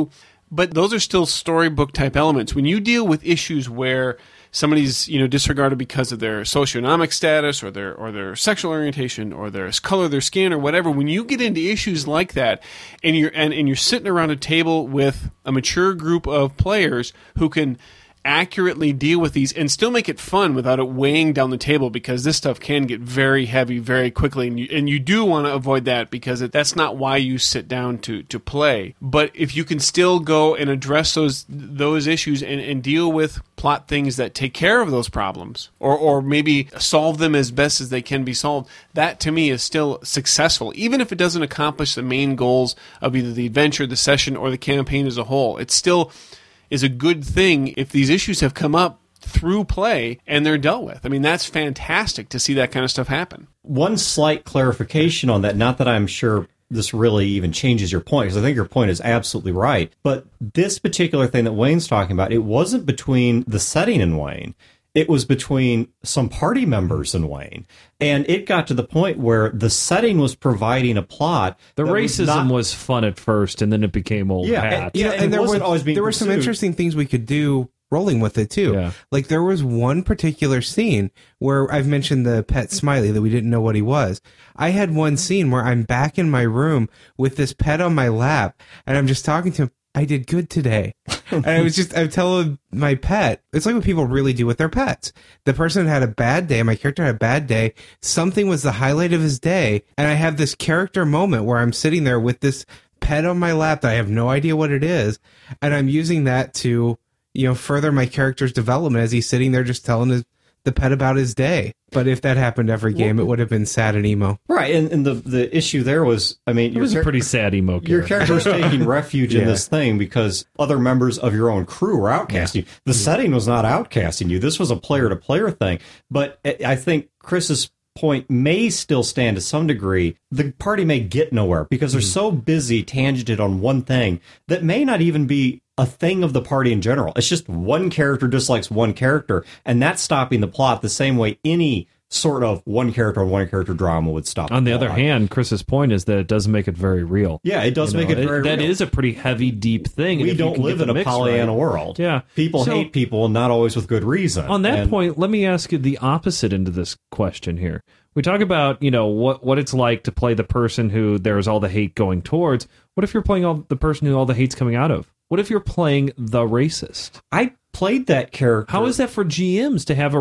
But those are still storybook type elements. When you deal with issues where somebody's disregarded because of their socioeconomic status or their sexual orientation or their color of their skin or whatever, when you get into issues like that and you're sitting around a table with a mature group of players who can accurately deal with these and still make it fun without it weighing down the table, because this stuff can get very heavy very quickly, and you do want to avoid that because that's not why you sit down to play. But if you can still go and address those issues and deal with plot things that take care of those problems or maybe solve them as best as they can be solved, that to me is still successful, even if it doesn't accomplish the main goals of either the adventure, the session, or the campaign as a whole. It still is a good thing if these issues have come up through play and they're dealt with. I mean, that's fantastic to see that kind of stuff happen. One slight clarification on that, not that I'm sure this really even changes your point, because I think your point is absolutely right, but this particular thing that Wayne's talking about, it wasn't between the setting and Wayne. It was between some party members and Wayne. And it got to the point where the setting was providing a plot. The racism was fun at first, and then it became old hat. And there were some interesting things we could do rolling with it, too. Yeah. Like, there was one particular scene where I've mentioned the pet Smiley, that we didn't know what he was. I had one scene where I'm back in my room with this pet on my lap, and I'm just talking to him. I did good today. And I'm telling my pet, it's like what people really do with their pets. The person had a bad day, my character had a bad day, something was the highlight of his day, and I have this character moment where I'm sitting there with this pet on my lap that I have no idea what it is, and I'm using that to, further my character's development as he's sitting there just telling the pet about his day. But if that happened every game, it would have been sad and emo. Right, and the issue there was, I mean... It was a pretty sad emo character. Your character was taking refuge in this thing because other members of your own crew were outcasting you. The setting was not outcasting you. This was a player-to-player thing. But I think Chris's point may still stand to some degree. The party may get nowhere because they're so busy tangented on one thing that may not even be a thing of the party in general. It's just one character dislikes one character, and that's stopping the plot the same way any sort of one character on one character drama would stop. On the other hand, Chris's point is that it does make it very real. Yeah, it does make it very real. That is a pretty heavy, deep thing. We don't live in a Pollyanna world. Yeah. People hate people, and not always with good reason. On that point, let me ask you the opposite into this question here. We talk about, what it's like to play the person who there's all the hate going towards. What if you're playing the person who all the hate's coming out of? What if you're playing the racist? I played that character. How is that for GMs to have a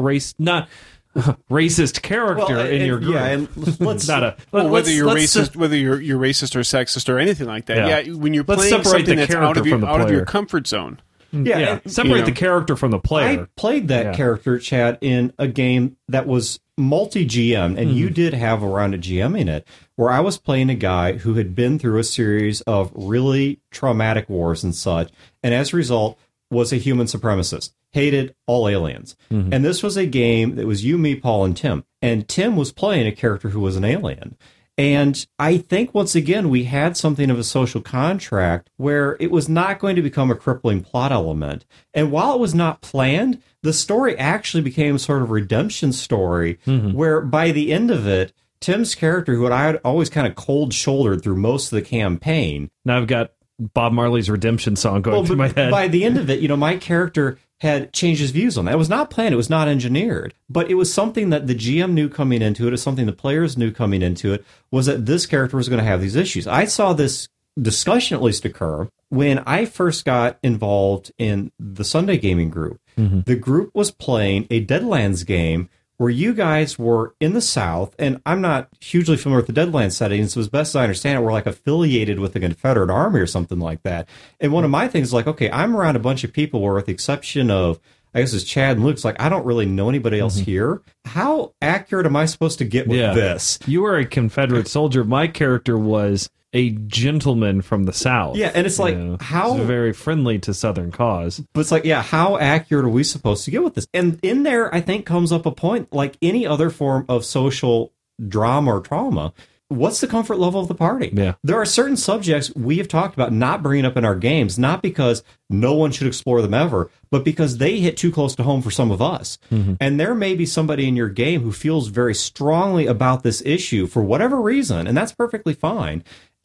racist character in your group? Yeah, and let's whether you're racist or sexist or anything like that. Yeah, when you're playing something that's out of your comfort zone. Yeah, separate the character from the player. I played that character, Chad, in a game that was multi-GM, and you did have a round of GMing it, where I was playing a guy who had been through a series of really traumatic wars and such, and as a result was a human supremacist, hated all aliens. And this was a game that was you, me, Paul, and Tim. And Tim was playing a character who was an alien. And I think, once again, we had something of a social contract where it was not going to become a crippling plot element. And while it was not planned, the story actually became sort of a redemption story where by the end of it, Tim's character, who I had always kind of cold-shouldered through most of the campaign... Now I've got Bob Marley's Redemption song going through my head. By the end of it, my character had changed his views on that. It was not planned. It was not engineered. But it was something that the GM knew coming into it. It was something the players knew coming into it, was that this character was going to have these issues. I saw this discussion at least occur when I first got involved in the Sunday gaming group. The group was playing a Deadlands game where you guys were in the South, and I'm not hugely familiar with the Deadlands settings, so as best as I understand it, we're like affiliated with the Confederate Army or something like that. And one of my things is like, okay, I'm around a bunch of people where, with the exception of, I guess it's Chad and Luke, it's like, I don't really know anybody else here. How accurate am I supposed to get with this? You were a Confederate soldier. My character was a gentleman from the South. Yeah, and it's like, how... It's very friendly to Southern cause. But it's like, how accurate are we supposed to get with this? And in there, I think, comes up a point, like any other form of social drama or trauma, what's the comfort level of the party? Yeah. There are certain subjects we have talked about not bringing up in our games, not because no one should explore them ever, but because they hit too close to home for some of us. And there may be somebody in your game who feels very strongly about this issue for whatever reason, and that's perfectly fine. And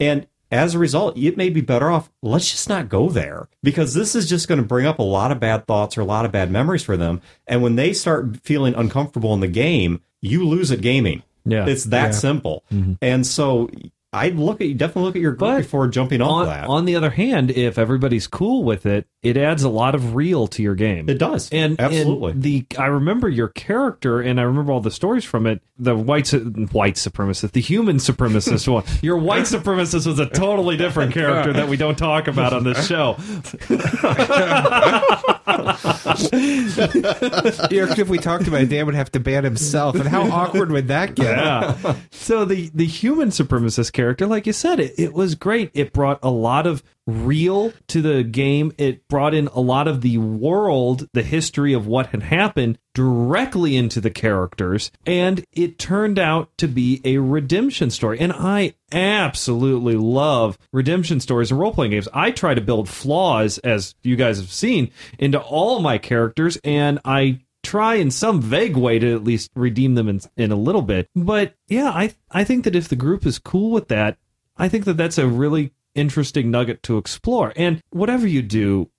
as a result, it may be better off, let's just not go there, because this is just going to bring up a lot of bad thoughts or a lot of bad memories for them. And when they start feeling uncomfortable in the game, you lose at gaming. Yeah. It's that simple. And so I'd definitely look at your group before jumping off that. On the other hand, if everybody's cool with it, it adds a lot of real to your game. It does. Absolutely. I remember your character, and I remember all the stories from it. The white supremacist, the human supremacist one. Your white supremacist was a totally different character that we don't talk about on this show. If we talked about it, Dan would have to ban himself. And how awkward would that get? Yeah. So the human supremacist character, like you said, it was great. It brought a lot of real to the game. It brought in a lot of the world, the history of what had happened directly into the characters, and it turned out to be a redemption story. And I absolutely love redemption stories in role-playing games. I try to build flaws, as you guys have seen, into all my characters, and I try in some vague way to at least redeem them in a little bit. But yeah, I think that if the group is cool with that, I think that that's a really interesting nugget to explore. And whatever you do,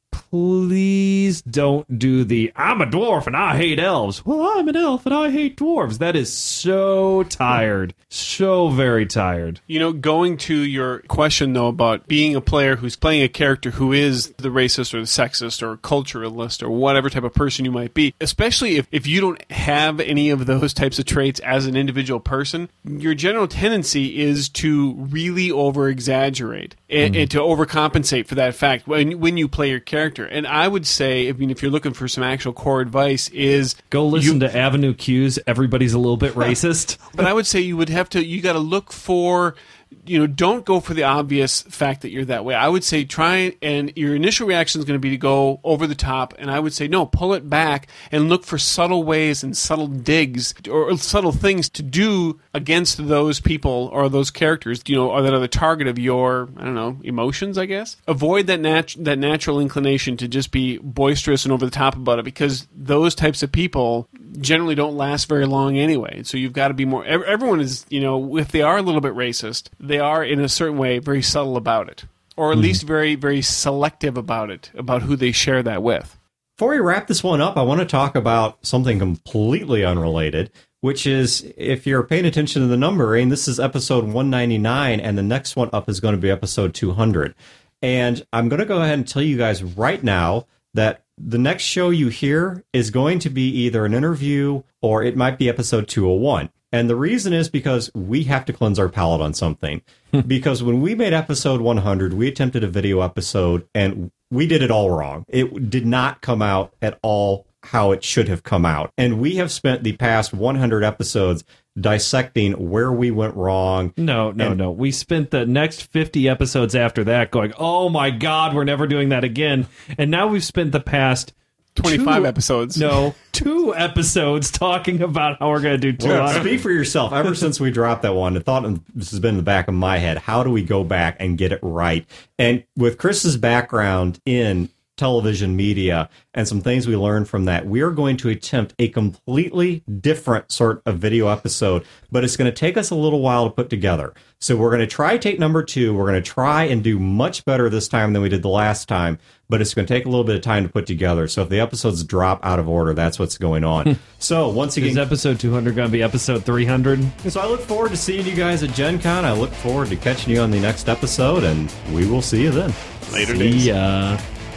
please don't do the I'm a dwarf and I hate elves. Well, I'm an elf and I hate dwarves. That is so tired. So very tired. You know, going to your question, though, about being a player who's playing a character who is the racist or the sexist or culturalist or whatever type of person you might be, especially if you don't have any of those types of traits as an individual person, your general tendency is to really over-exaggerate and to overcompensate for that fact when you play your character. And I would say, if you're looking for some actual core advice, is go listen to Avenue Q's Everybody's a Little Bit Racist. But I would say you got to look for, don't go for the obvious fact that you're that way. I would say try, and your initial reaction is going to be to go over the top, and I would say no, pull it back and look for subtle ways and subtle digs or subtle things to do against those people or those characters, or that are the target of your, emotions, I guess. Avoid that natural inclination to just be boisterous and over the top about it, because those types of people generally don't last very long anyway. So you've got to be more, everyone is, if they are a little bit racist, they are in a certain way very subtle about it, or at least very, very selective about it, about who they share that with. Before we wrap this one up, I want to talk about something completely unrelated, which is, if you're paying attention to the numbering, this is episode 199, and the next one up is going to be episode 200. And I'm going to go ahead and tell you guys right now that the next show you hear is going to be either an interview or it might be episode 201. And the reason is because we have to cleanse our palate on something. Because when we made episode 100, we attempted a video episode and we did it all wrong. It did not come out at all how it should have come out. And we have spent the past 100 episodes dissecting where we went wrong. No. We spent the next 50 episodes after that going, oh my God, we're never doing that again. And now we've spent the past 25 episodes. No, 2 episodes talking about how we're going to do 200. Well, speak for yourself. Ever since we dropped that one, the thought, this has been in the back of my head, how do we go back and get it right? And with Chris's background in television media and some things we learned from that, we are going to attempt a completely different sort of video episode, but it's going to take us a little while to put together. So we're going to try take number 2. We're going to try and do much better this time than we did the last time, but it's going to take a little bit of time to put together. So if the episodes drop out of order, that's what's going on. So once again, is episode 200 going to be episode 300? So I look forward to seeing you guys at Gen Con. I look forward to catching you on the next episode, and we will see you then. Later days. Yeah.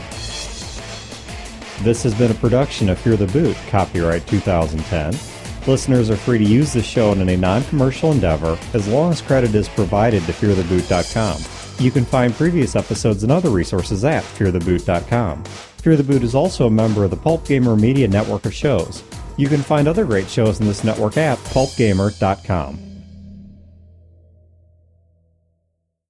This has been a production of Fear the Boot, copyright 2010. Listeners are free to use this show in a non-commercial endeavor as long as credit is provided to feartheboot.com. You can find previous episodes and other resources at feartheboot.com. Fear the Boot is also a member of the Pulp Gamer Media network of shows. You can find other great shows in this network at pulpgamer.com.